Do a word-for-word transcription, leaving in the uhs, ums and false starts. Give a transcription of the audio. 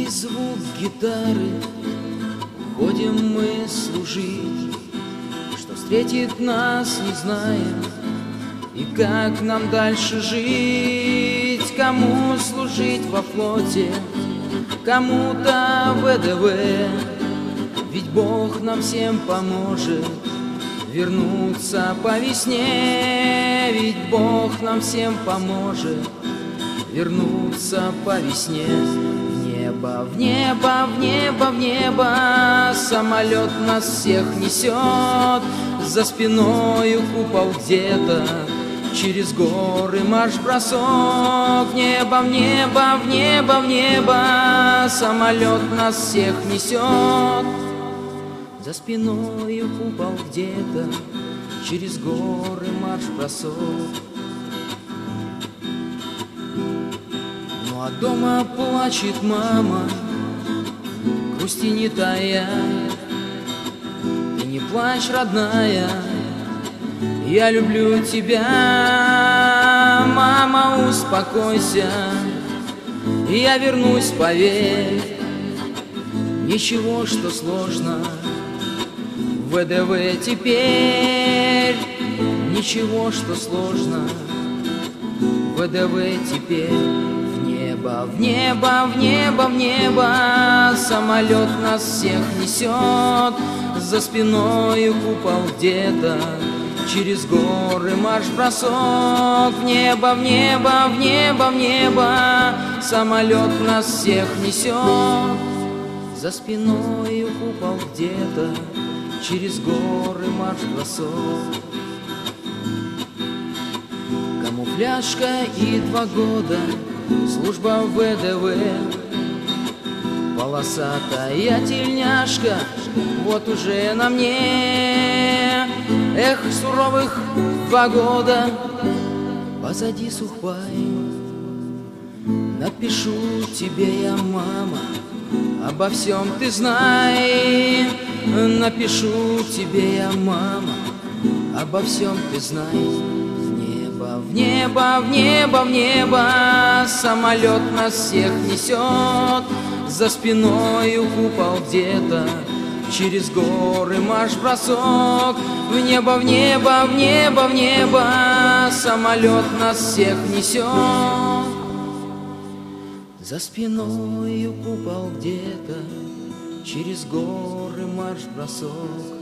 звук гитары уходим мы служить. Что встретит нас, не знаем, и как нам дальше жить. Кому служить во флоте, кому-то в ВДВ. Ведь Бог нам всем поможет вернуться по весне. Ведь Бог нам всем поможет вернуться по весне. В небо, в небо, в небо, в небо самолет нас всех несет. За спиною купол где-то, через горы марш-бросок. В небо, в небо, в небо, в небо самолет нас всех несет. За спиною купол где-то, через горы марш-бросок. Ну а дома плачет мама, грусти не тая. Ты не плачь, родная, я люблю тебя. Мама, успокойся, я вернусь, поверь. Ничего, что сложно в ВДВ теперь. Ничего, что сложно в ВДВ теперь. В небо, в небо, в небо, в небо самолет нас всех несет. За спиною купол где-то, через горы марш-бросок. В небо, в небо, в небо, в небо самолет нас всех несет. За спиною купол где-то, через горы марш-бросок. Камуфляжка и два года, служба в ВДВ. Полосатая тельняшка, вот уже на мне. Эх, суровых два года, позади сухпай. Напишу тебе я, мама, обо всем ты знай. Напишу тебе я, мама, обо всем ты знай. В небо, в небо, в небо, в небо самолет нас всех несет. За спиною купол где-то, через горы марш-бросок. В небо, в небо, в небо, в небо самолет нас всех несет. За спиною купол где-то, через горы марш-бросок.